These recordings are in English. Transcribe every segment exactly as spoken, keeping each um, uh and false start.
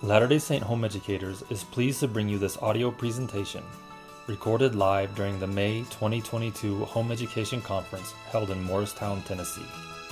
Latter-day Saint Home Educators is pleased to bring you this audio presentation, recorded live during the May twenty twenty-two Home Education Conference held in Morristown, Tennessee.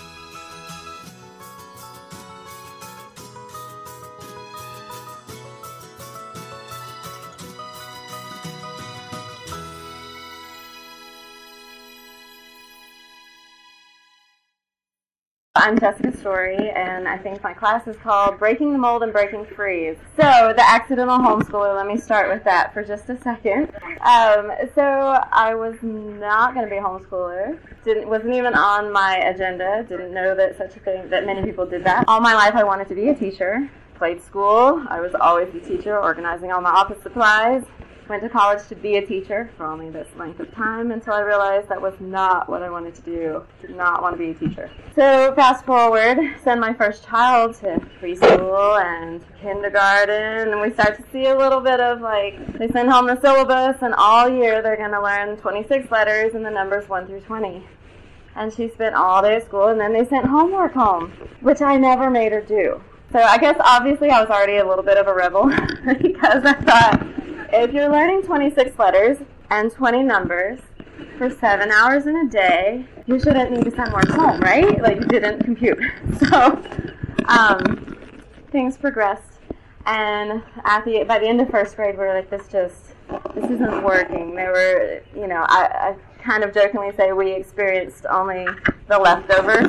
I'm Jessica Story, and I think my class is called Breaking the Mold and Breaking Free. So, the accidental homeschooler, let me start with that for just a second. Um, so, I was not going to be a homeschooler. Didn't, wasn't even on my agenda. Didn't know that such a thing, that many people did that. All my life I wanted to be a teacher. Played school. I was always the teacher, organizing all my office supplies. Went to college to be a teacher for only this length of time until I realized that was not what I wanted to do. Did not want to be a teacher. So fast forward, send my first child to preschool and kindergarten, and we start to see a little bit of like, they send home the syllabus, and all year they're going to learn twenty-six letters and the numbers one through twenty. And she spent all day at school, and then they sent homework home, which I never made her do. So I guess obviously I was already a little bit of a rebel because I thought, if you're learning twenty-six letters and twenty numbers for seven hours in a day, you shouldn't need to send work home, right? Like, you didn't compute. So, um, things progressed, and at the by the end of first grade, we were like, this just, this isn't working. They were, you know, I, I kind of jokingly say we experienced only the leftovers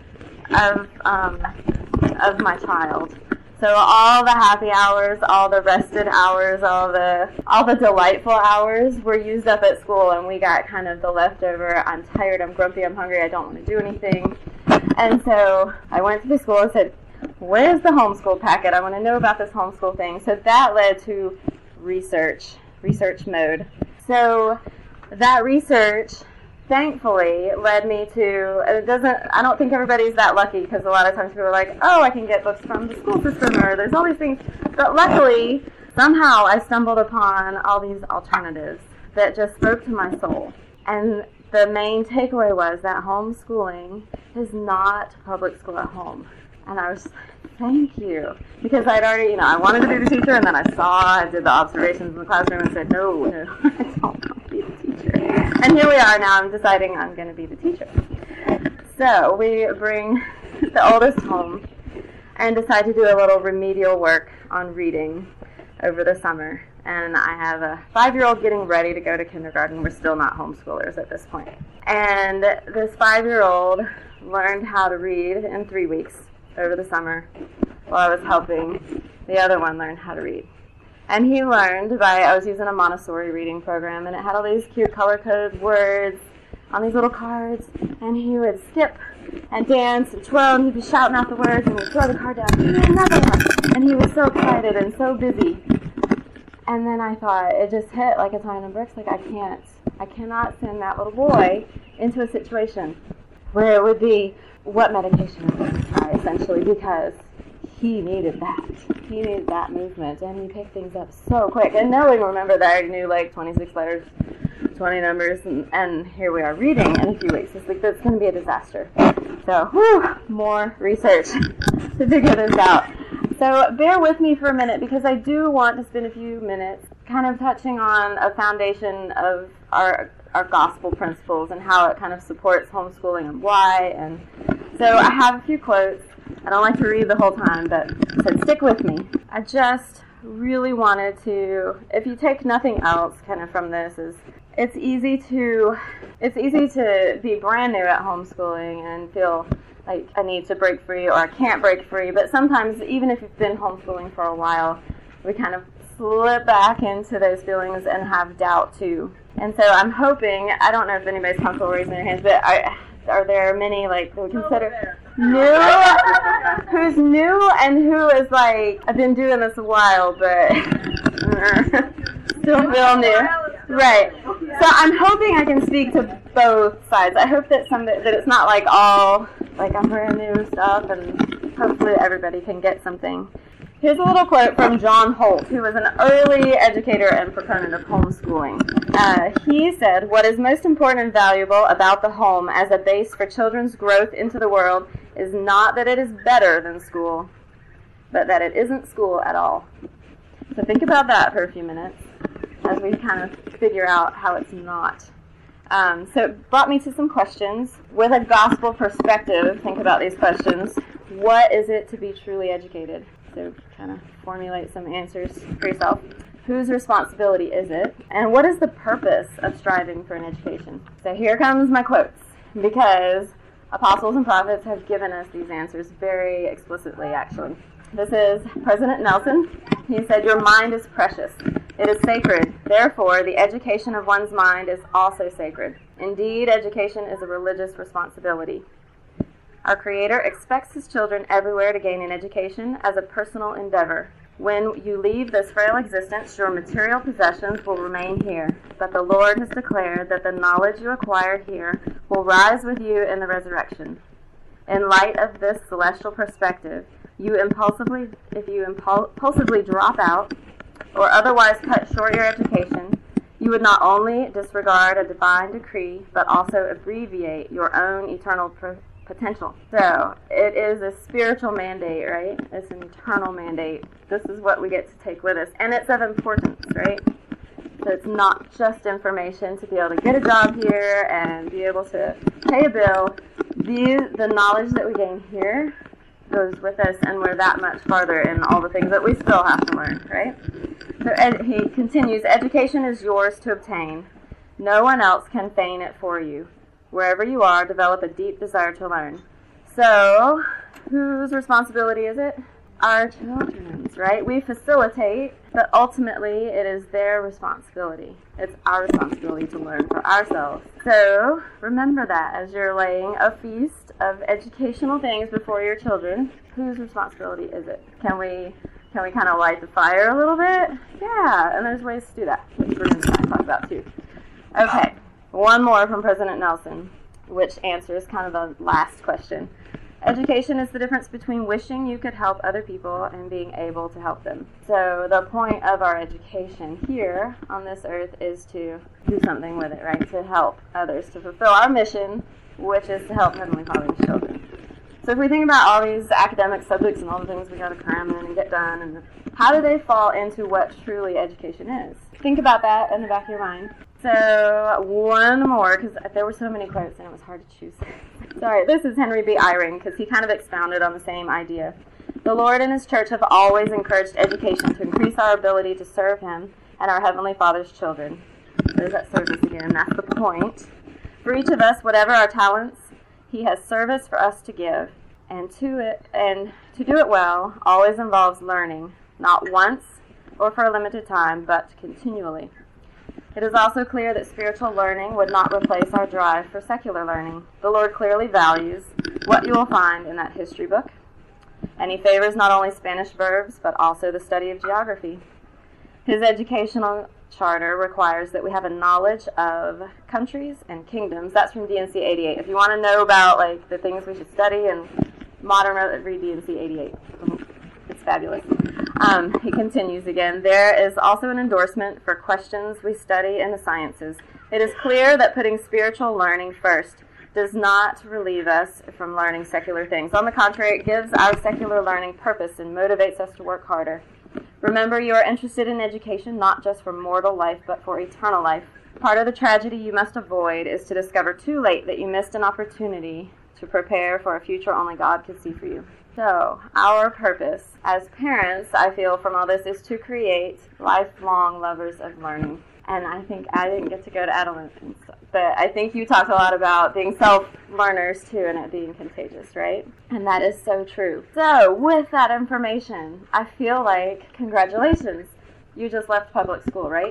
of, um, of my child. So all the happy hours, all the rested hours, all the all the delightful hours were used up at school, and we got kind of the leftover, I'm tired, I'm grumpy, I'm hungry, I don't want to do anything. And so I went to the school and said, where's the homeschool packet? I want to know about this homeschool thing. So that led to research, research mode. So that research, thankfully, led me to, it doesn't, I don't think everybody's that lucky, because a lot of times people are like, oh, I can get books from the school system, or there's all these things. But luckily, somehow I stumbled upon all these alternatives that just spoke to my soul. And the main takeaway was that homeschooling is not public school at home. And I was like, thank you. Because I'd already, you know, I wanted to be the teacher, and then I saw, I did the observations in the classroom and said, no, no, I don't want to be the teacher. And here we are now, I'm deciding I'm going to be the teacher. So we bring the oldest home and decide to do a little remedial work on reading over the summer. And I have a five-year-old getting ready to go to kindergarten. We're still not homeschoolers at this point. And this five-year-old learned how to read in three weeks over the summer while I was helping the other one learn how to read. And he learned by, I was using a Montessori reading program, and it had all these cute color-coded words on these little cards, and he would skip and dance and twirl, and he'd be shouting out the words, and he'd throw the card down, and another one. And he was so excited and so busy. And then I thought, it just hit like a ton of bricks, like I can't, I cannot send that little boy into a situation where it would be, what medication am I going to try, essentially, because he needed that. He needed that movement, and he picked things up so quick. And knowing, remember that I already knew like twenty-six letters, twenty numbers, and, and here we are reading in a few weeks. It's like, that's going to be a disaster. So, whew, more research to figure this out. So bear with me for a minute, because I do want to spend a few minutes kind of touching on a foundation of our our gospel principles and how it kind of supports homeschooling and why. And so I have a few quotes. I don't like to read the whole time, but I said stick with me. I just really wanted to, if you take nothing else kind of from this, is it's easy to it's easy to be brand new at homeschooling and feel like I need to break free or I can't break free. But sometimes, even if you've been homeschooling for a while, we kind of slip back into those feelings and have doubt too. And so I'm hoping, I don't know if anybody's comfortable raising their hands, but are, are there many, like, that we consider new, who's new and who is like, I've been doing this a while, but still feel new. Right. So I'm hoping I can speak to both sides. I hope that some that it's not like all, like I'm brand new stuff, and hopefully everybody can get something. Here's a little quote from John Holt, who was an early educator and proponent of homeschooling. Uh, he said, "What is most important and valuable about the home as a base for children's growth into the world is not that it is better than school. but that it isn't school at all. So think about that for a few minutes as we kind of figure out how it's not. Um, so it brought me to some questions. With a gospel perspective, think about these questions. What is it to be truly educated? So kind of formulate some answers for yourself. Whose responsibility is it? And what is the purpose of striving for an education? So here comes my quotes, because apostles and prophets have given us these answers very explicitly, actually. This is President Nelson. He said, "Your mind is precious. It is sacred. Therefore, the education of one's mind is also sacred. Indeed, education is a religious responsibility. Our Creator expects His children everywhere to gain an education as a personal endeavor. When you leave this frail existence, your material possessions will remain here, but the Lord has declared that the knowledge you acquired here will rise with you in the resurrection. In light of this celestial perspective, you impulsively, if you impul- impulsively drop out or otherwise cut short your education, you would not only disregard a divine decree, but also abbreviate your own eternal pr- potential." So it is a spiritual mandate, right? It's an eternal mandate. This is what we get to take with us, and it's of importance, right? So it's not just information to be able to get a job here and be able to pay a bill. The, the knowledge that we gain here goes with us, and we're that much farther in all the things that we still have to learn, right? So ed- he continues, "Education is yours to obtain. No one else can feign it for you. Wherever you are, develop a deep desire to learn." So, whose responsibility is it? Our children's, right? We facilitate, but ultimately it is their responsibility. It's our responsibility to learn for ourselves. So, remember that as you're laying a feast of educational things before your children. Whose responsibility is it? Can we can we kind of light the fire a little bit? Yeah, and there's ways to do that, which we're going to talk about too. Okay, one more from President Nelson, which answers kind of the last question. Education is the difference between wishing you could help other people and being able to help them. So the point of our education here on this earth is to do something with it, right? To help others, to fulfill our mission, which is to help Heavenly Father's children. So if we think about all these academic subjects and all the things we got to cram in and get done, and how do they fall into what truly education is? Think about that in the back of your mind. So one more, because there were so many quotes and it was hard to choose. Sorry, this is Henry B. Eyring, because he kind of expounded on the same idea. "The Lord and His church have always encouraged education to increase our ability to serve Him and our Heavenly Father's children." There's that service again, that's the point. "For each of us, whatever our talents, He has service for us to give, and to it and to do it well always involves learning, not once or for a limited time, but continually. It is also clear that spiritual learning would not replace our drive for secular learning. The Lord clearly values what you will find in that history book, and He favors not only Spanish verbs, but also the study of geography. His educational charter requires that we have a knowledge of countries and kingdoms." That's from D and C eighty-eight. If you want to know about like the things we should study and modern, read D and C eighty-eight. It's fabulous. Um, he continues again, "There is also an endorsement for questions we study in the sciences. It is clear that putting spiritual learning first does not relieve us from learning secular things. On the contrary, it gives our secular learning purpose and motivates us to work harder. Remember, you are interested in education not just for mortal life, but for eternal life. Part of the tragedy you must avoid is to discover too late that you missed an opportunity to prepare for a future only God could see for you." So, our purpose as parents, I feel, from all this is to create lifelong lovers of learning. And I think I didn't get to go to Adeline, but I think you talked a lot about being self-learners too and it being contagious, right? And that is so true. So, with that information, I feel like, congratulations, you just left public school, right?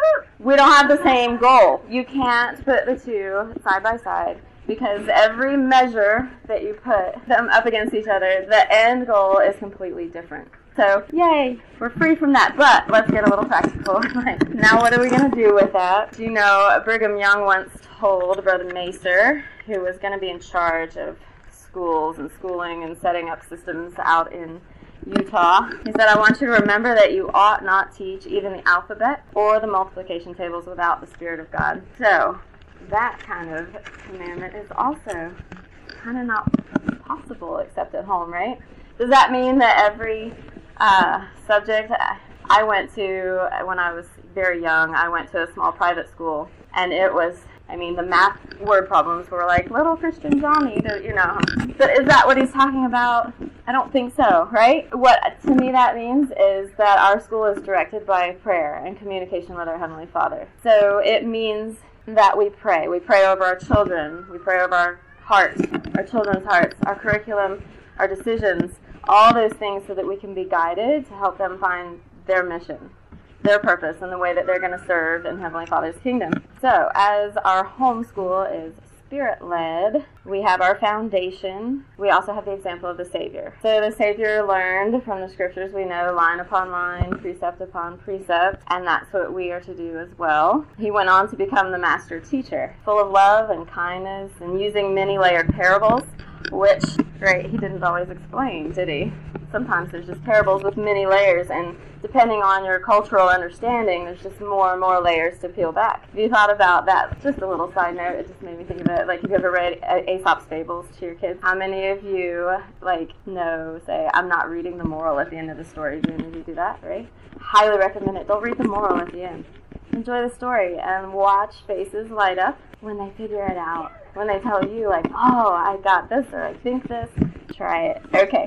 We don't have the same goal. You can't put the two side by side, because every measure that you put them up against each other, the end goal is completely different. So, yay, we're free from that, but let's get a little practical. Now, what are we going to do with that? You know, Brigham Young once told Brother Macer, who was going to be in charge of schools and schooling and setting up systems out in Utah, he said, "I want you to remember that you ought not teach even the alphabet or the multiplication tables without the Spirit of God." So, that kind of commandment is also kind of not possible except at home, right? Does that mean that every uh, subject I went to, when I was very young, I went to a small private school, and it was, I mean, the math word problems were like, little Christian Johnny, you know. But is that what he's talking about? I don't think so, right? What, to me, that means is that our school is directed by prayer and communication with our Heavenly Father. So it means that we pray. We pray over our children. We pray over our hearts, our children's hearts, our curriculum, our decisions, all those things so that we can be guided to help them find their mission, their purpose, and the way that they're going to serve in Heavenly Father's kingdom. So, as our homeschool is Spirit-led, we have our foundation. We also have the example of the Savior. So the Savior learned from the Scriptures, we know, line upon line, precept upon precept, and that's what we are to do as well. He went on to become the master teacher, full of love and kindness, and using many layered parables, which, right, he didn't always explain, did he? Sometimes there's just parables with many layers, and depending on your cultural understanding, there's just more and more layers to peel back. Have you thought about that? Just a little side note, it just made me think of it. Like, have you ever read Aesop's Fables to your kids? How many of you, like, know, say, I'm not reading the moral at the end of the story? Do any of you do that, right? Highly recommend it. Don't read the moral at the end. Enjoy the story and watch faces light up when they figure it out. When they tell you, like, oh, I got this, or I think this. Try it. Okay.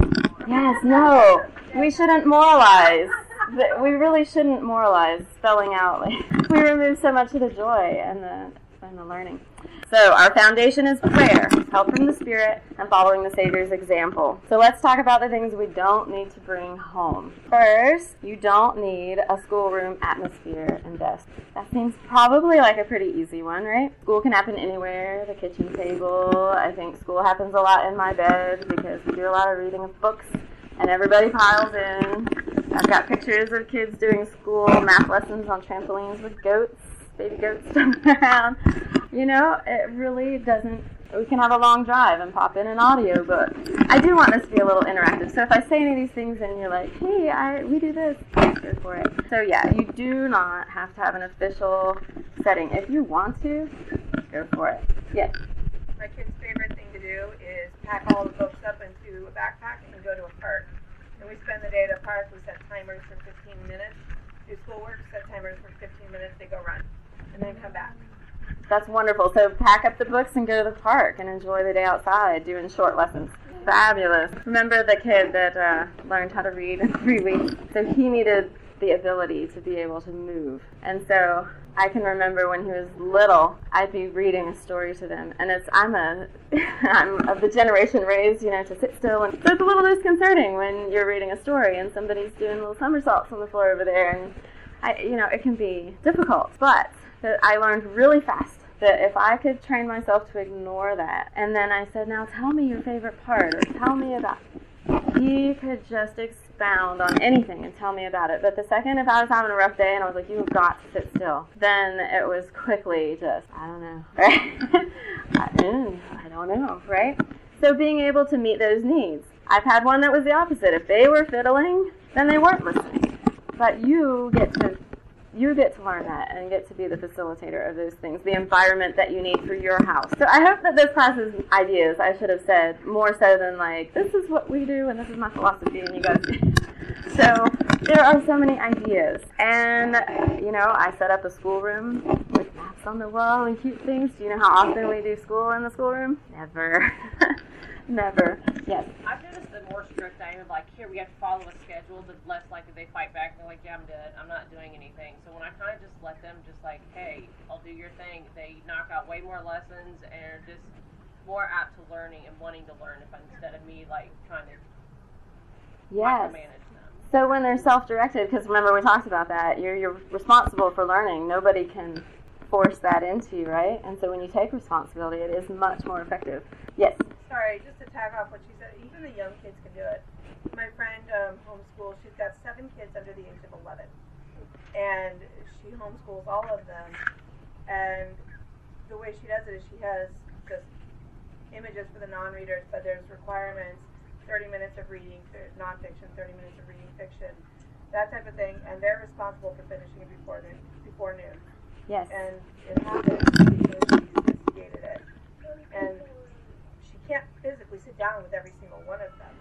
Yes, no, we shouldn't moralize. We really shouldn't moralize, spelling out. Like, we remove so much of the joy and the and the learning. So our foundation is prayer, help from the Spirit, and following the Savior's example. So let's talk about the things we don't need to bring home. First, you don't need a schoolroom atmosphere and desk. That seems probably like a pretty easy one, right? School can happen anywhere, the kitchen table. I think school happens a lot in my bed because we do a lot of reading of books, and everybody piles in. I've got pictures of kids doing school math lessons on trampolines with goats. Baby goats jumping around. You know, it really doesn't, we can have a long drive and pop in an audio book. I do want this to be a little interactive, so if I say any of these things and you're like, hey, I we do this, go for it. So yeah, you do not have to have an official setting. If you want to, go for it. Yes? My kid's favorite thing to do is pack all the books up into a backpack and go to a park. And we spend the day at a park, we set timers for fifteen minutes, do schoolwork, set timers for fifteen minutes, they go run. And then come back. That's wonderful. So pack up the books and go to the park and enjoy the day outside doing short lessons. Fabulous. Remember the kid that uh, learned how to read in three weeks? So he needed the ability to be able to move. And so I can remember when he was little, I'd be reading a story to them. And it's I'm a I'm of the generation raised, you know, to sit still. And so it's a little disconcerting when you're reading a story and somebody's doing little somersaults on the floor over there. And I, you know, it can be difficult. But that I learned really fast that if I could train myself to ignore that, and then I said, now tell me your favorite part, or tell me about it. He could just expound on anything and tell me about it. But the second if I was having a rough day and I was like, you've got to sit still, then it was quickly just, I don't know, right? I, mm, I don't know, right? So being able to meet those needs. I've had one that was the opposite. If they were fiddling, then they weren't listening. But you get to You get to learn that and get to be the facilitator of those things, the environment that you need for your house. So I hope that this class is ideas, I should have said, more so than like, this is what we do and this is my philosophy and you guys do. So there are so many ideas. And, you know, I set up a schoolroom with maps on the wall and cute things. Do you know how often we do school in the schoolroom? Never. Never. Yes. I've noticed the more strict I am, like, here we have to follow a schedule, the less likely they fight back. They're like, yeah, I'm dead. I'm not doing anything. So when I kind of just let them just like, hey, I'll do your thing, they knock out way more lessons and are just more apt to learning and wanting to learn if instead of me, like, trying to yes. micromanage them. So when they're self-directed, because remember we talked about that, you're, you're responsible for learning. Nobody can force that into you, right? And so when you take responsibility, it is much more effective. Yes? Sorry, just to tag off what she said, even the young kids can do it. My friend um, homeschools, she's got seven kids under the age of eleven. And she homeschools all of them. And the way she does it is she has just images for the non-readers, but there's requirements, thirty minutes of reading nonfiction, thirty minutes of reading fiction, that type of thing. And they're responsible for finishing it before noon. Before noon. Yes. And it happens because she sophisticated it. And she can't physically sit down with every single one of them.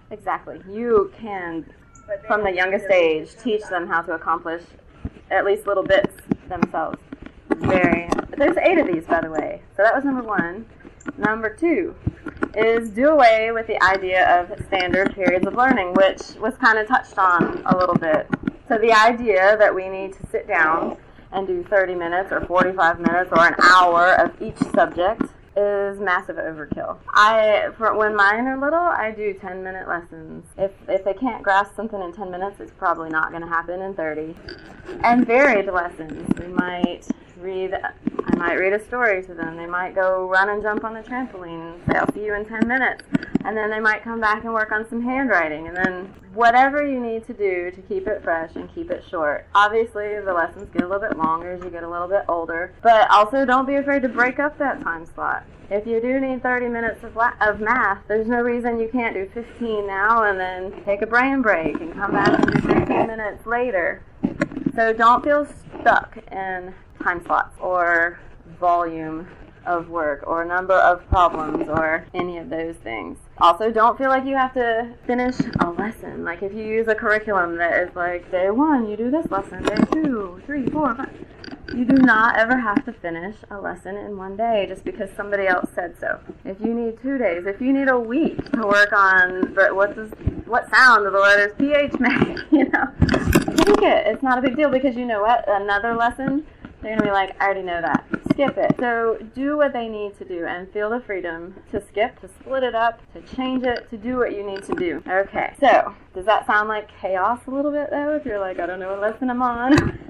Exactly. You can, But they from the don't youngest really age, teach teach about them how to accomplish at least little bits themselves. Very. There's eight of these, by the way. So that was number one. Number two is do away with the idea of standard periods of learning, which was kind of touched on a little bit. So the idea that we need to sit down and do thirty minutes or forty-five minutes or an hour of each subject is massive overkill. I, for when mine are little, I do ten minute lessons. If if they can't grasp something in ten minutes, it's probably not going to happen in thirty. And varied lessons. We might read, I might read a story to them. They might go run and jump on the trampoline and say, I'll see you in ten minutes. And then they might come back and work on some handwriting. And then whatever you need to do to keep it fresh and keep it short. Obviously, the lessons get a little bit longer as you get a little bit older. But also, don't be afraid to break up that time slot. If you do need thirty minutes of, la- of math, there's no reason you can't do fifteen now and then take a brain break and come back and do fifteen minutes later. So don't feel stuck in time slots or volume of work or number of problems or any of those things. Also, don't feel like you have to finish a lesson. Like if you use a curriculum that is like day one, you do this lesson, day two, three, four, five. You do not ever have to finish a lesson in one day just because somebody else said so. If you need two days, if you need a week to work on the, what does what sound do the letters P H make, you know, take it. It's not a big deal because you know what? Another lesson, they're going to be like, I already know that. Skip it. So do what they need to do and feel the freedom to skip, to split it up, to change it, to do what you need to do. Okay, so does that sound like chaos a little bit though? If you're like, I don't know what lesson I'm on.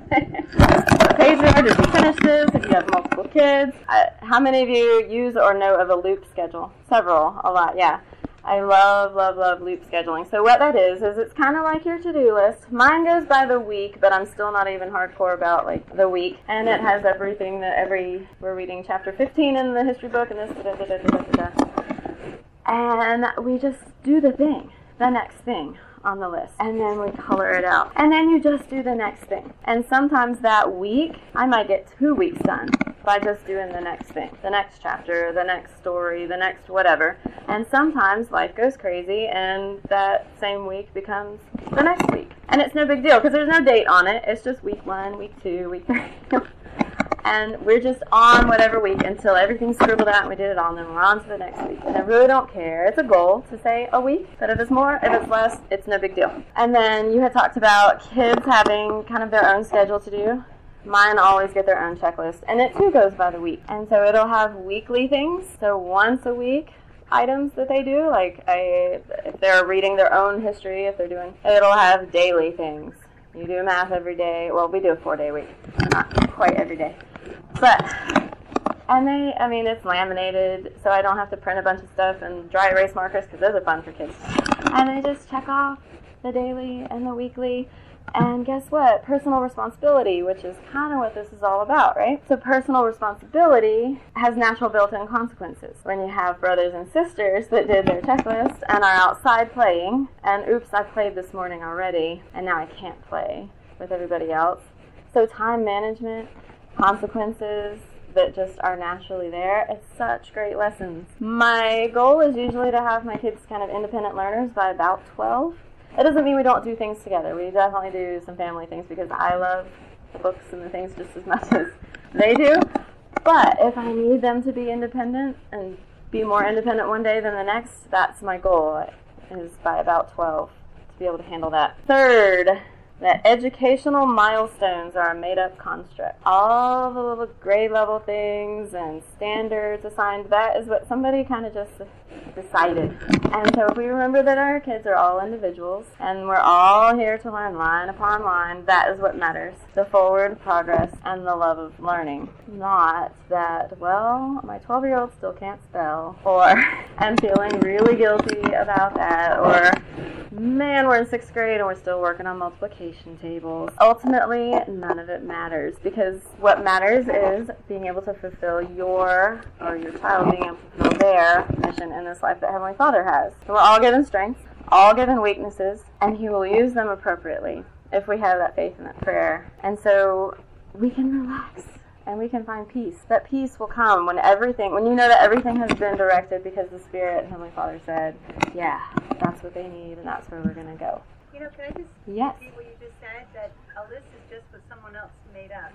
What page are, did you finish this? If you have multiple kids. Uh, how many of you use or know of a loop schedule? Several, a lot, yeah. I love, love, love loop scheduling. So what that is, is it's kind of like your to-do list. Mine goes by the week, but I'm still not even hardcore about like the week. And it has everything that every, we're reading chapter fifteen in the history book and this, da, da, da, da, da, da. And we just do the thing, the next thing on the list. And then we color it out. And then you just do the next thing. And sometimes that week, I might get two weeks done by just doing the next thing, the next chapter, the next story, the next whatever. And sometimes life goes crazy and that same week becomes the next week. And it's no big deal because there's no date on it. It's just week one, week two, week three. And we're just on whatever week until everything's scribbled out and we did it all, and then we're on to the next week. And I really don't care. It's a goal to say a week, but if it's more, if it's less, it's no big deal. And then you had talked about kids having kind of their own schedule to do. Mine always get their own checklist, and it too goes by the week. And so it'll have weekly things, so once a week items that they do, like I, if they're reading their own history, if they're doing, it'll have daily things. You do math every day. Well, we do a four-day week, not quite every day. But, and they, I mean, it's laminated, so I don't have to print a bunch of stuff and dry erase markers, because those are fun for kids. And they just check off the daily and the weekly. And guess what? Personal responsibility, which is kind of what this is all about, right? So personal responsibility has natural built-in consequences. When you have brothers and sisters that did their checklist and are outside playing, and oops, I played this morning already, and now I can't play with everybody else. So time management, consequences that just are naturally there. It's such great lessons. My goal is usually to have my kids kind of independent learners by about twelve. It doesn't mean we don't do things together. We definitely do some family things because I love the books and the things just as much as they do. But if I need them to be independent and be more independent one day than the next, that's my goal, is by about twelve to be able to handle that. Third, that educational milestones are a made-up construct. All the little grade level things and standards assigned, that is what somebody kind of just decided. And so if we remember that our kids are all individuals and we're all here to learn line upon line, that is what matters. The forward progress and the love of learning. Not that, well, my twelve-year-old still can't spell, or I'm feeling really guilty about that, or man, we're in sixth grade and we're still working on multiplication tables. Ultimately, none of it matters, because what matters is being able to fulfill your, or your child being able to fulfill their mission in this life that Heavenly Father has. So we're all given strengths, all given weaknesses, and He will use them appropriately if we have that faith and that prayer. And so we can relax and we can find peace. That peace will come when everything, when you know that everything has been directed because the Spirit and Heavenly Father said, yeah, that's what they need, and that's where we're going to go. You know, can I just yes. repeat what you just said, that a list is just what someone else made up.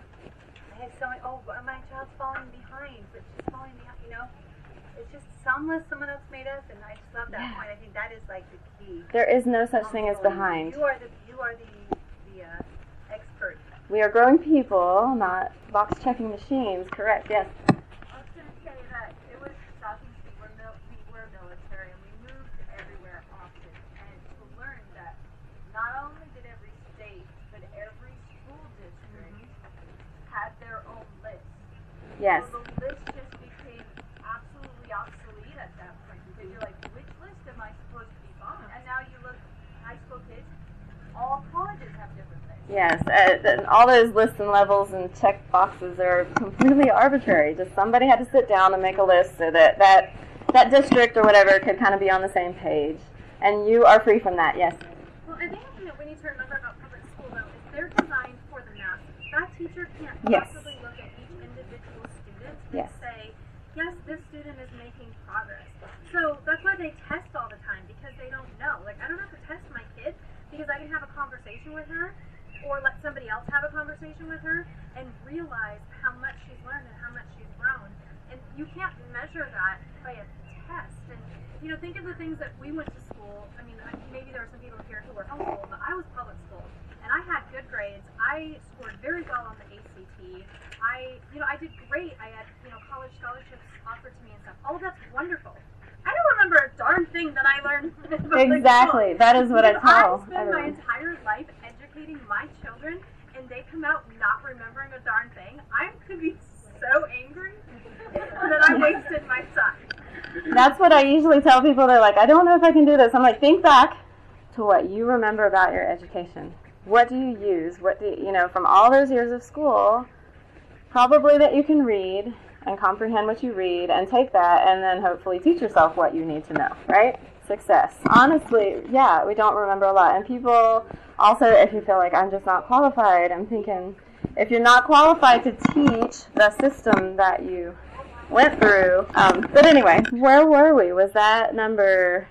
I had someone, oh, my child's falling behind, but she's falling behind, you know. It's just some list someone else made up, and I just love that yeah. point. I think that is like the key. There is no such thing as behind. You are the, you are the, the uh, expert. We are growing people, not box-checking machines. Correct, yes. I was going to say that it was Southeast, we were, mil- we were military, and we moved everywhere often. And to learn that not only did every state, but every school district mm-hmm. had their own list. Yes. So the list just became absolutely obsolete at that point, because you're like, which list am I supposed to be following? And now you look, high school kids, all colleges have different lists. Yes, uh, and all those lists and levels and check boxes are completely arbitrary. Just somebody had to sit down and make a list so that that, that district or whatever could kind of be on the same page. And you are free from that, yes? Well, I think you know, we need to remember about public school, though, is they're designed for the masses. That teacher can't yes. possibly look at each individual student and yes. say, yes, this student is making progress. So that's why they test all the time, because they don't know. Like, I don't have to test my kid because I can have a conversation with her or let somebody else have a conversation with her and realize how much she's learned and how much she's grown. And you can't measure that by a test. And, you know, think of the things that we went to school. I mean, maybe there are some people here who were homeschooled, but I was public school. And I had good grades. I scored very well on the A C T. I, you know, I did great. I had, you know, college scholarships offered to me and stuff. All of that's wonderful. I don't remember a darn thing that I learned in public Exactly. school. That is what Because I tell I spend everyone. my entire life educating my children, and they come out not remembering a darn thing. I could be so angry that I wasted my time. That's what I usually tell people. They're like, I don't know if I can do this. I'm like, think back to what you remember about your education. What do you use? What do you, you know, from all those years of school, probably that you can read and comprehend what you read and take that and then hopefully teach yourself what you need to know, right? Success. Honestly, yeah, we don't remember a lot. And people also, if you feel like I'm just not qualified, I'm thinking, if you're not qualified to teach the system that you went through. Um, but anyway, where were we? Was that number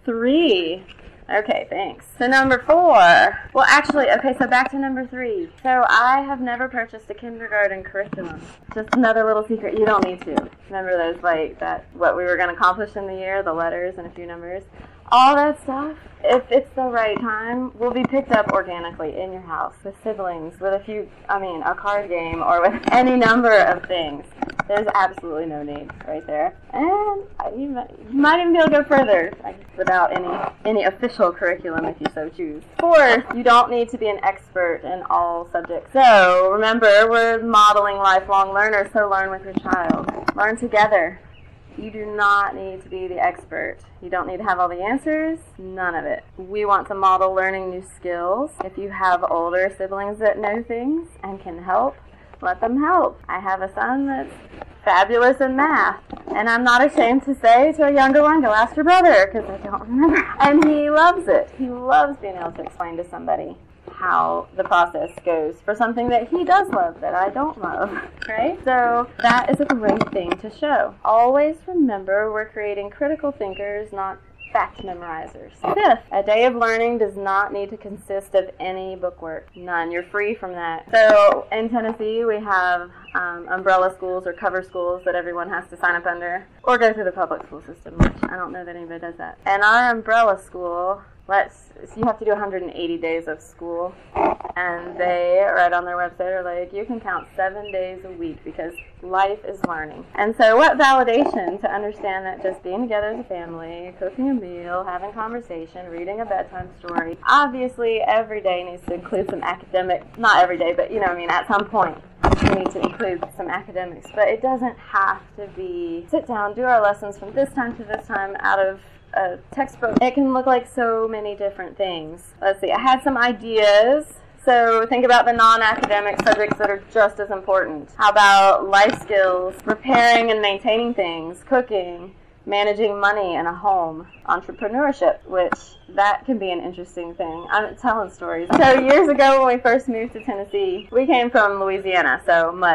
three? Okay, thanks. So number four. Well, actually, okay, so back to number three. So I have never purchased a kindergarten curriculum. Just another little secret. You don't need to. Remember those, like, that, what we were going to accomplish in the year, the letters and a few numbers. All that stuff, if it's the right time, will be picked up organically in your house with siblings, with a few, I mean, a card game, or with any number of things. There's absolutely no need right there. And you might, you might even be able to go further without any, any official curriculum if you so choose. Fourth, you don't need to be an expert in all subjects. So remember, we're modeling lifelong learners, so learn with your child. Learn together. You do not need to be the expert. You don't need to have all the answers. None of it. We want to model learning new skills. If you have older siblings that know things and can help, let them help. I have a son that's fabulous in math, and I'm not ashamed to say to a younger one, go ask your brother, because I don't remember. And he loves it. He loves being able to explain to somebody how the process goes for something that he does love that I don't love, right? So that is a great thing to show. Always remember, we're creating critical thinkers, not fact memorizers. Fifth, a day of learning does not need to consist of any bookwork. None. You're free from that. So in Tennessee, we have um, umbrella schools or cover schools that everyone has to sign up under or go through the public school system, which I don't know that anybody does that. And our umbrella school, let's so you have to do one hundred eighty days of school, and they, right on their website, are like, you can count seven days a week because life is learning. And so what validation to understand that just being together as a family, cooking a meal, having conversation, reading a bedtime story, obviously every day needs to include some academic, not every day, but you know what I mean, at some point we need to include some academics, but it doesn't have to be sit down, do our lessons from this time to this time out of a textbook. It can look like so many different things. Let's see, I had some ideas. So think about the non-academic subjects that are just as important. How about life skills, repairing and maintaining things, cooking, managing money in a home, entrepreneurship, which that can be an interesting thing. I'm telling stories. So years ago when we first moved to Tennessee, we came from Louisiana, so mud.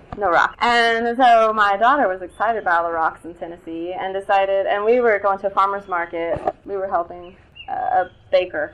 no rocks. And so my daughter was excited about all the rocks in Tennessee and decided, and we were going to a farmer's market. We were helping uh, a baker.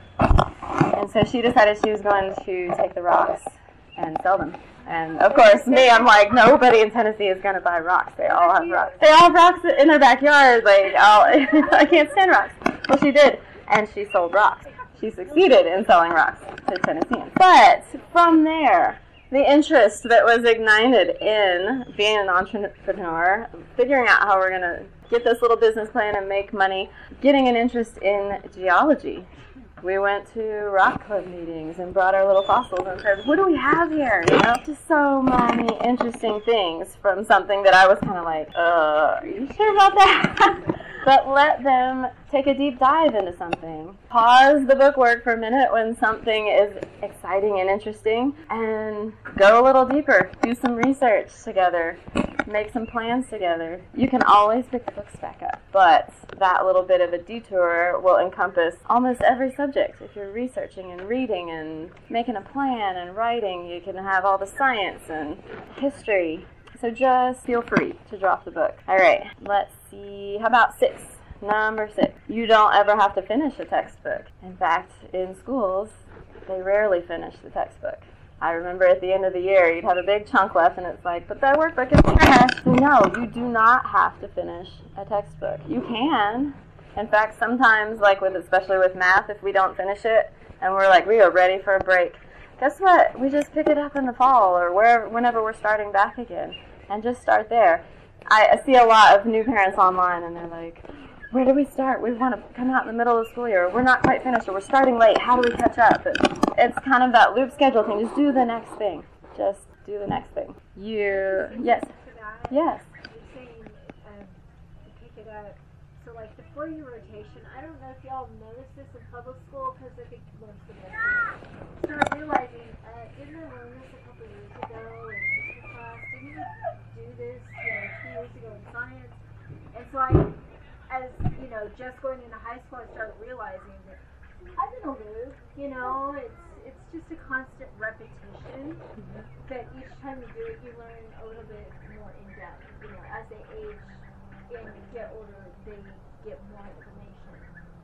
And so she decided she was going to take the rocks and sell them. And of course, me, I'm like, nobody in Tennessee is going to buy rocks. They all have rocks. They all have rocks in their backyard. Like, all, I can't stand rocks. Well, she did, and she sold rocks. She succeeded in selling rocks to Tennesseans. But from there, the interest that was ignited in being an entrepreneur, figuring out how we're going to get this little business plan and make money, getting an interest in geology. We went to rock club meetings and brought our little fossils and said, what do we have here? You know, just so many interesting things from something that I was kind of like, uh, are you sure about that? But let them take a deep dive into something. Pause the bookwork for a minute when something is exciting and interesting and go a little deeper. Do some research together. Make some plans together. You can always pick the books back up, but that little bit of a detour will encompass almost every subject. If you're researching and reading and making a plan and writing, you can have all the science and history. So just feel free to drop the book. All right, let's see. How about six? Number six. You don't ever have to finish a textbook. In fact, in schools, they rarely finish the textbook. I remember at the end of the year, you'd have a big chunk left, and it's like, but that workbook is trash. So no, you do not have to finish a textbook. You can. In fact, sometimes, like with, especially with math, if we don't finish it, and we're like, we are ready for a break, guess what? We just pick it up in the fall or wherever, whenever we're starting back again, and just start there. I, I see a lot of new parents online, and they're like, where do we start? We want to come out in the middle of the school year. We're not quite finished, or we're starting late. How do we catch up? It's, it's kind of that loop schedule thing. Just do the next thing. Just do the next thing. You, yes, yes. You're saying um, pick it up. So like the four-year rotation, I don't know if y'all noticed this in public school because I think most of us do. So I'm realizing, uh, didn't I learn this a couple years ago in history class? Didn't we do this, you know, two years ago in science? And so I, as, you know, just going into high school, I started realizing that I'm in a loop, you know, it's it's just a constant repetition, mm-hmm. That each time you do it, you learn a little bit more in depth. You know, as they age and get older, they get more information.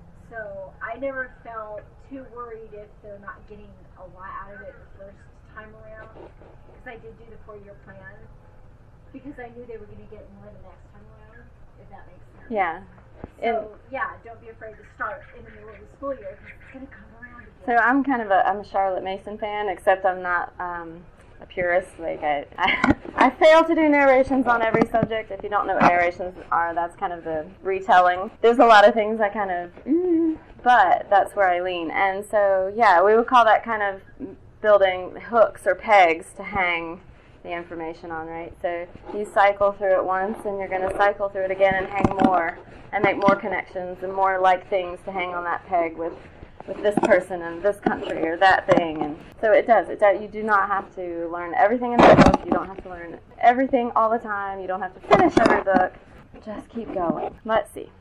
So I never felt too worried if they're not getting a lot out of it the first time around, because I did do the four-year plan, because I knew they were going to get more the next time around, if that makes sense. Yeah. So, and, yeah, don't be afraid to start in the middle of the school year, because it's going to come around again. So I'm kind of a, I'm a Charlotte Mason fan, except I'm not um, a purist. Like, I, I, I fail to do narrations on every subject. If you don't know what narrations are, that's kind of the retelling. There's a lot of things I kind of, mm, but that's where I lean. And so, yeah, we would call that kind of building hooks or pegs to hang the information on, right? So you cycle through it once, and you're going to cycle through it again and hang more and make more connections and more like things to hang on that peg with with this person and this country or that thing. And so it does. It does. You do not have to learn everything in the book. You don't have to learn everything all the time. You don't have to finish every book. Just keep going. Let's see.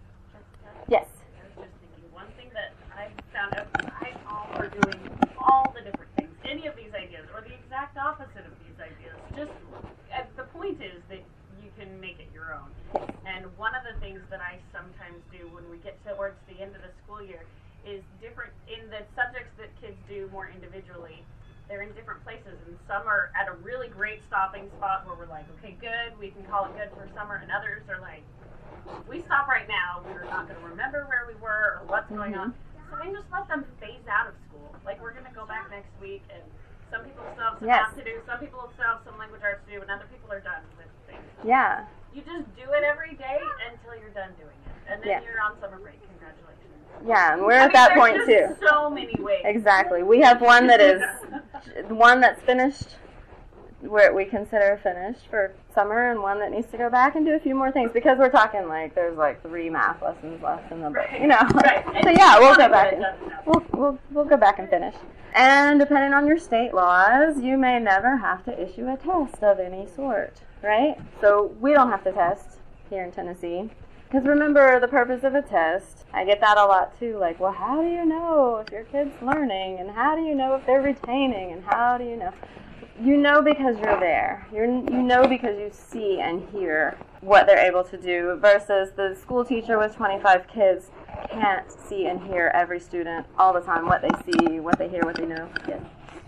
Yes? I was just thinking, one thing that I've found out, I all are doing all the different things, any of these ideas, or the exact opposite of these ideas. Just, uh, the point is that you can make it your own. And one of the things that I sometimes do when we get towards the end of the school year is different in the subjects that kids do more individually. They're in different places, and some are at a really great stopping spot where we're like, okay, good, we can call it good for summer, and others are like, if we stop right now, we're not going to remember where we were or what's going on. So then just let them phase out of school. Like, we're going to go back next week, and some people still have some yes. math to do, some people still have some language arts to do, and other people are done with things. Yeah. You just do it every day until you're done doing it, and then yeah. you're on summer break. Congratulations. Yeah, and we're I at mean, that point just too. So many ways. Exactly. We have one that is one that's finished, where we consider finished for summer, and one that needs to go back and do a few more things, because we're talking like there's like three math lessons left in the book, right. you know. Right. So yeah, we'll go back and we'll we'll we'll go back and finish. And depending on your state laws, you may never have to issue a test of any sort, right? So we don't have to test here in Tennessee. Because remember, the purpose of a test, I get that a lot too, like, well, how do you know if your kid's learning, and how do you know if they're retaining, and how do you know? you know because you're there. You're, you know because you see and hear what they're able to do, versus the school teacher with twenty-five kids can't see and hear every student all the time, what they see, what they hear, what they know. Yes.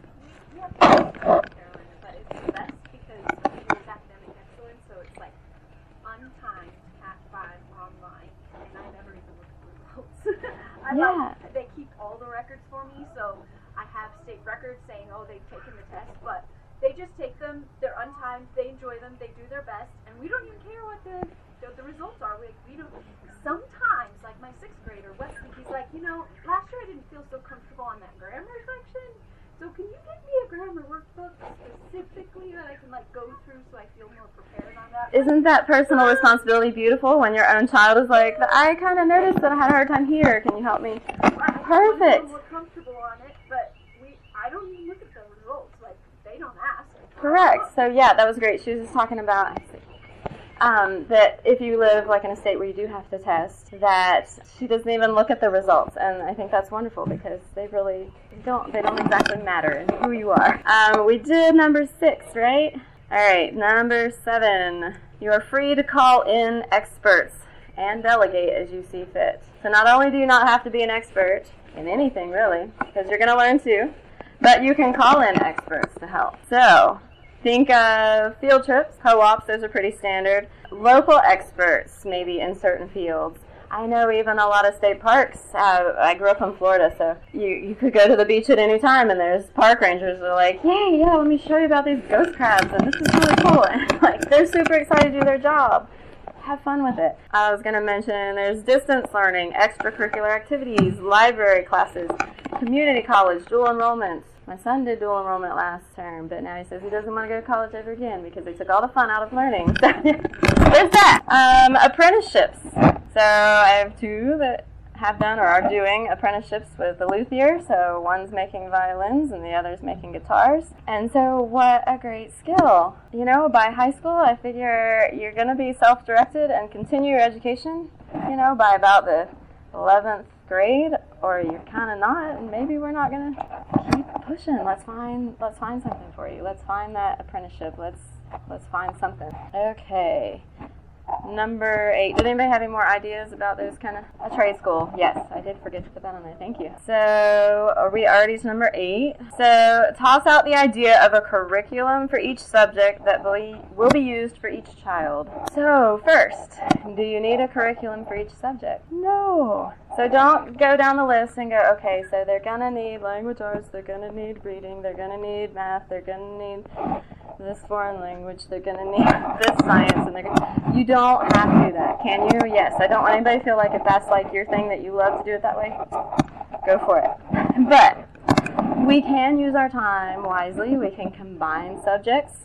But it's the best because it's academic excellence, so it's like untimed Cat five online, and I never even look at the results. I Yeah. like, they keep all the records for me, so I have state records saying, oh, they've taken the test, but they just take them, they're untimed, they enjoy them, they do their best, and we don't even care what the the, the results are. We, we don't, sometimes, like my sixth grader, Wesley, he's like, you know, last year I didn't feel so comfortable on that grammar section, so can you get me a grammar workbook specifically that I can like go through so I feel more prepared on that? Isn't that personal responsibility beautiful when your own child is like, I kind of noticed that I had a hard time here. Can you help me? I Perfect. feel more comfortable on it, but we, I don't even look at the results. Like, they don't ask. Correct. So yeah, that was great. She was just talking about um, that if you live like in a state where you do have to test, that she doesn't even look at the results, and I think that's wonderful because they really don't. They don't exactly matter in who you are. Um, we did number six, right? All right, number seven. You are free to call in experts and delegate as you see fit. So not only do you not have to be an expert in anything really, because you're going to learn too, but you can call in experts to help. So think of field trips, co-ops, those are pretty standard. Local experts, maybe in certain fields. I know even a lot of state parks. Uh, I grew up in Florida, so you, you could go to the beach at any time, and there's park rangers that are like, yay, yeah, let me show you about these ghost crabs, and this is really cool. And like, they're super excited to do their job. Have fun with it. I was going to mention there's distance learning, extracurricular activities, library classes, community college, dual enrollments. My son did dual enrollment last term, but now he says he doesn't want to go to college ever again because they took all the fun out of learning. So there's that. Um, apprenticeships. So I have two that have done or are doing apprenticeships with the luthier. So one's making violins and the other's making guitars. And so what a great skill. You know, by high school, I figure you're going to be self-directed and continue your education, you know, by about the eleventh grade, or you're kind of not, and maybe we're not going to keep pushing. Let's find let's find something for you. Let's find that apprenticeship. Let's let's find something. Okay. Number eight. Did anybody have any more ideas about those kind of a trade school? Yes, I did forget to put that on there. Thank you. So are we already to number eight? So toss out the idea of a curriculum for each subject that will be used for each child. So first, do you need a curriculum for each subject? No. So don't go down the list and go, okay, so they're going to need language arts, they're going to need reading, they're going to need math, they're going to need this foreign language, they're going to need this science, and they're gonna... You don't have to do that, can you? Yes, I don't want anybody to feel like if that's like your thing that you love to do it that way, go for it. But we can use our time wisely. We can combine subjects.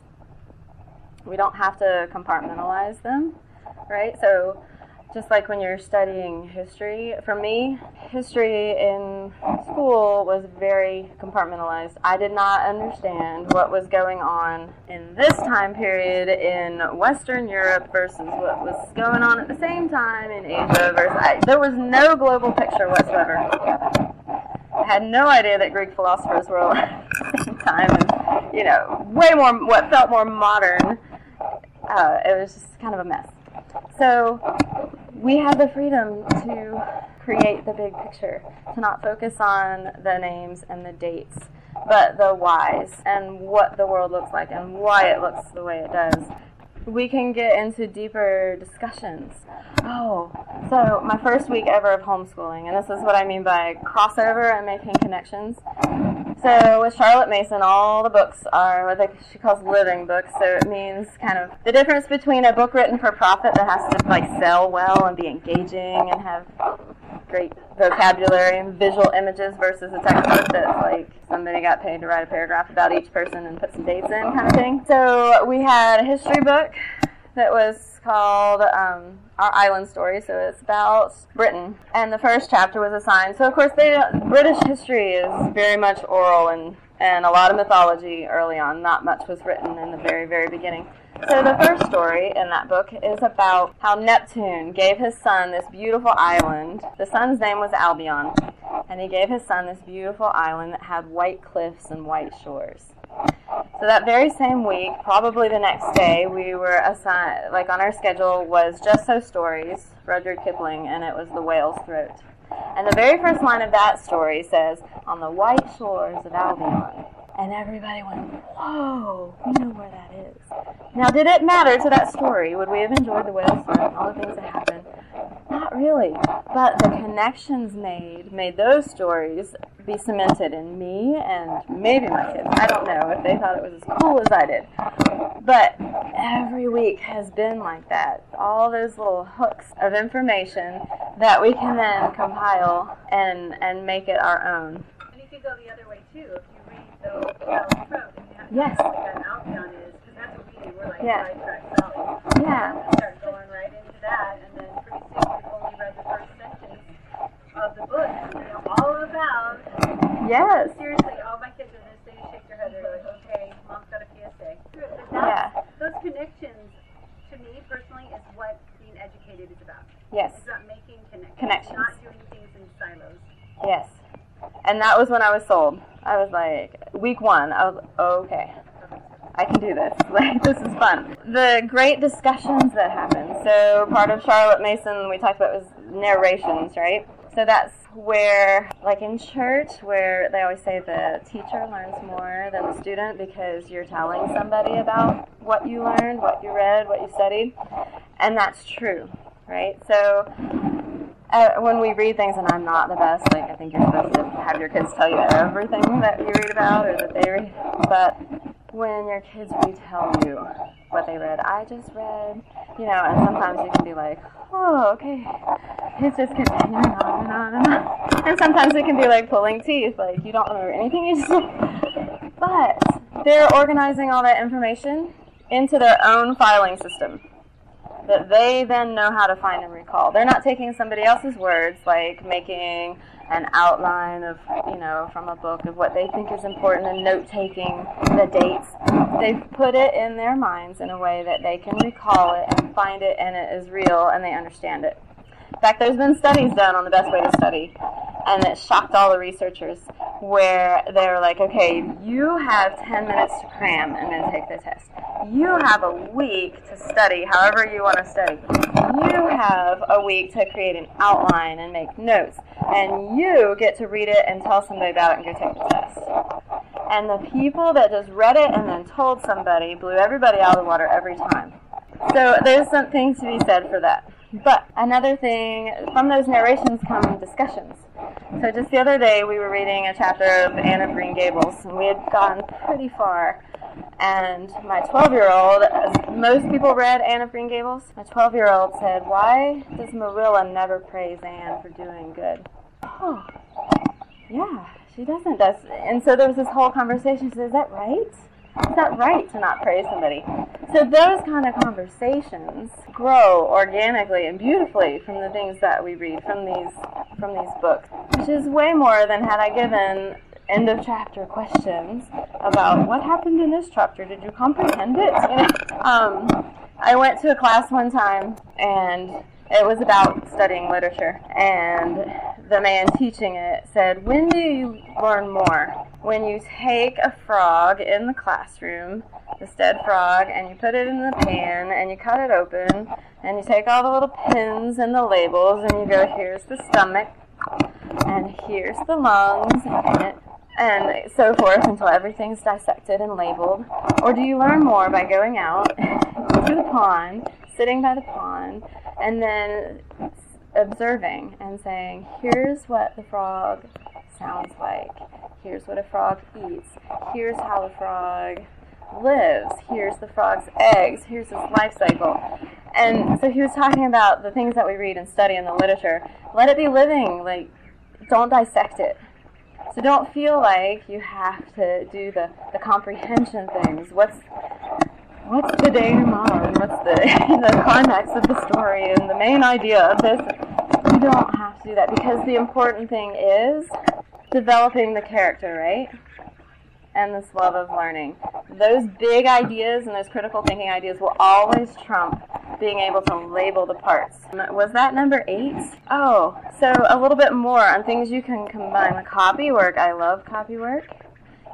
We don't have to compartmentalize them, right? So just like when you're studying history, for me, history in school was very compartmentalized. I did not understand what was going on in this time period in Western Europe versus what was going on at the same time in Asia. Versus, I, there was no global picture whatsoever. I had no idea that Greek philosophers were alive at the same time, and, you know, way more, what felt more modern. Uh, it was just kind of a mess. So we have the freedom to create the big picture, to not focus on the names and the dates, but the whys and what the world looks like and why it looks the way it does. We can get into deeper discussions. Oh, so my first week ever of homeschooling, and this is what I mean by crossover and making connections. So with Charlotte Mason, all the books are what they, she calls living books. So it means kind of the difference between a book written for profit that has to like sell well and be engaging and have great vocabulary and visual images versus a textbook that's like somebody got paid to write a paragraph about each person and put some dates in kind of thing. So we had a history book that was called um, Our Island Story, so it's about Britain. And the first chapter was assigned. So, of course, they, British history is very much oral and, and a lot of mythology early on. Not much was written in the very, very beginning. So the first story in that book is about how Neptune gave his son this beautiful island. The son's name was Albion, and he gave his son this beautiful island that had white cliffs and white shores. So that very same week, probably the next day, we were assigned, like on our schedule was Just So Stories, Rudyard Kipling, and it was The Whale's Throat. And the very first line of that story says, on the white shores of Albion. And everybody went, whoa, we know where that is. Now, did it matter to that story? Would we have enjoyed The Whale's Throat and all the things that happened? Not really. But the connections made made those stories be cemented in me and maybe my kids. I don't know if they thought it was as cool as I did. But every week has been like that. All those little hooks of information that we can then compile and, and make it our own. And you could go the other way, too. If you read The Whale's Throat, and you have to Yes. know what that Albion is, because that's what we do. We're like Yeah. sidetracked Sally. Yeah. We start going right into that, and then pretty soon we've only read the first sentence of the book. You know, all about. Yes. Seriously, all my kids are going to say, shake their head. They're like, okay, mom's got a P S A. But that's, Yeah. those connections, to me personally, is what being educated is about. Yes. It's about making connections. Connections. Not doing things in silos. Yes. And that was when I was sold. I was like, week one, I was, okay, I can do this. Like, this is fun. The great discussions that happened. So part of Charlotte Mason we talked about was narrations, right? So that's where, like in church, where they always say the teacher learns more than the student because you're telling somebody about what you learned, what you read, what you studied. And that's true, right? So Uh, when we read things, and I'm not the best, like I think you're supposed to have your kids tell you everything that you read about or that they read, but when your kids retell you what they read, I just read, you know, and sometimes you can be like, oh, okay, it's just continuing on and on and on, and sometimes it can be like pulling teeth, like you don't remember anything you just said, but they're organizing all that information into their own filing system that they then know how to find and recall. They're not taking somebody else's words, like making an outline of, you know, from a book of what they think is important and note-taking the dates. They've put it in their minds in a way that they can recall it and find it, and it is real, and they understand it. In fact, there's been studies done on the best way to study, and it shocked all the researchers, where they're like, okay, you have ten minutes to cram and then take the test. You have a week to study however you want to study. You have a week to create an outline and make notes. And you get to read it and tell somebody about it and go take the test. And the people that just read it and then told somebody blew everybody out of the water every time. So there's something to be said for that. But another thing, from those narrations come discussions. So just the other day we were reading a chapter of Anne of Green Gables, and we had gone pretty far. And my twelve-year-old, as most people read Anne of Green Gables, my twelve-year-old said, why does Marilla never praise Anne for doing good? Oh, yeah, she doesn't. Does. And so there was this whole conversation. She said, is that right? Is that right to not praise somebody? So those kind of conversations grow organically and beautifully from the things that we read from these from these books, which is way more than had I given end of chapter questions about what happened in this chapter. Did you comprehend it? You know? um, I went to a class one time, and it was about studying literature, and the man teaching it said, when do you learn more? When you take a frog in the classroom, the dead frog, and you put it in the pan, and you cut it open, and you take all the little pins and the labels, and you go, here's the stomach, and here's the lungs, and, and so forth until everything's dissected and labeled? Or do you learn more by going out to the pond, sitting by the pond, and then observing and saying, here's what the frog sounds like, here's what a frog eats, here's how the frog lives, here's the frog's eggs, here's his life cycle. And so he was talking about the things that we read and study in the literature. Let it be living, like, don't dissect it. So don't feel like you have to do the, the comprehension things. What's what's the denouement, and what's the, the context of the story, and the main idea of this. You don't have to do that, because the important thing is developing the character, right? And this love of learning. Those big ideas and those critical thinking ideas will always trump being able to label the parts. Was that number eight? Oh, so a little bit more on things you can combine. The copy work. I love copy work.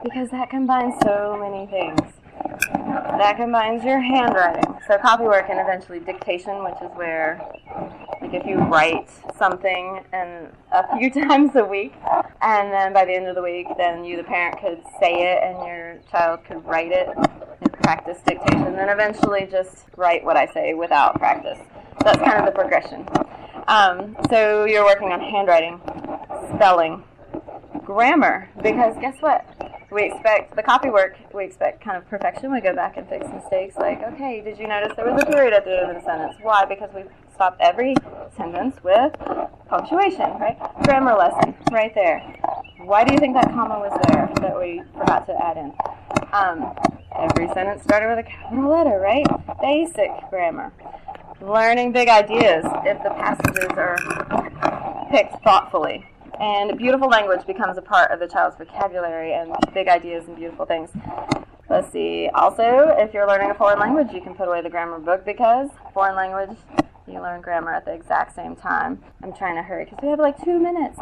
because that combines so many things. That combines your handwriting. So copywork and eventually dictation, which is where, like if you write something and a few times a week, and then by the end of the week, then you, the parent, could say it and your child could write it and practice dictation, then eventually just write what I say without practice. That's kind of the progression. Um, so you're working on handwriting, spelling, grammar, because guess what? We expect, the copy work, we expect kind of perfection. We go back and fix mistakes like, okay, did you notice there was a period at the end of the sentence? Why? Because we stopped every sentence with punctuation, right? Grammar lesson, right there. Why do you think that comma was there that we forgot to add in? Um, every sentence started with a capital letter, right? Basic grammar. Learning big ideas if the passages are picked thoughtfully. And beautiful language becomes a part of the child's vocabulary and big ideas and beautiful things. Let's see. Also, if you're learning a foreign language, you can put away the grammar book because foreign language, you learn grammar at the exact same time. I'm trying to hurry because we have like two minutes.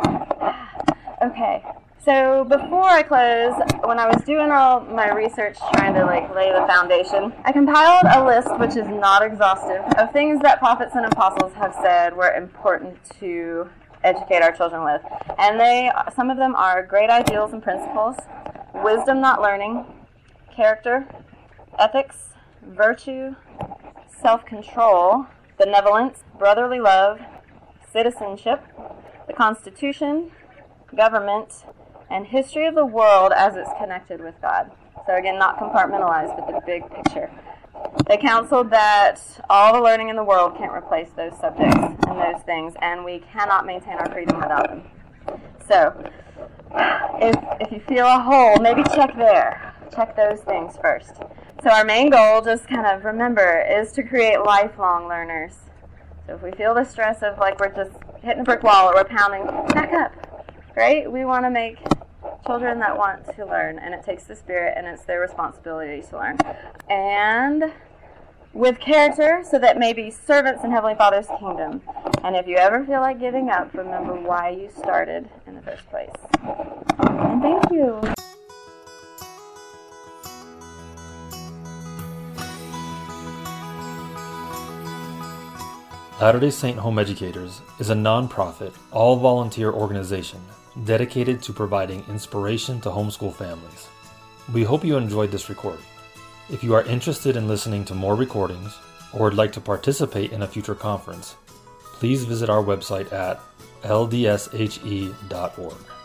Okay. So before I close, when I was doing all my research trying to like lay the foundation, I compiled a list, which is not exhaustive, of things that prophets and apostles have said were important to educate our children with. And they, some of them are great ideals and principles, wisdom not learning, character, ethics, virtue, self-control, benevolence, brotherly love, citizenship, the Constitution, government, and history of the world as it's connected with God. So again, not compartmentalized, but the big picture. They counseled that all the learning in the world can't replace those subjects and those things, and we cannot maintain our freedom without them. So, if, if you feel a hole, maybe check there. Check those things first. So our main goal, just kind of remember, is to create lifelong learners. So if we feel the stress of like we're just hitting a brick wall or we're pounding, back up, right? We want to make children that want to learn, and it takes the spirit, and it's their responsibility to learn. And with character, so that may be servants in Heavenly Father's kingdom. And if you ever feel like giving up, remember why you started in the first place. And thank you. Latter-day Saint Home Educators is a non-profit, all-volunteer organization dedicated to providing inspiration to homeschool families. We hope you enjoyed this recording. If you are interested in listening to more recordings or would like to participate in a future conference, please visit our website at l d s h e dot org.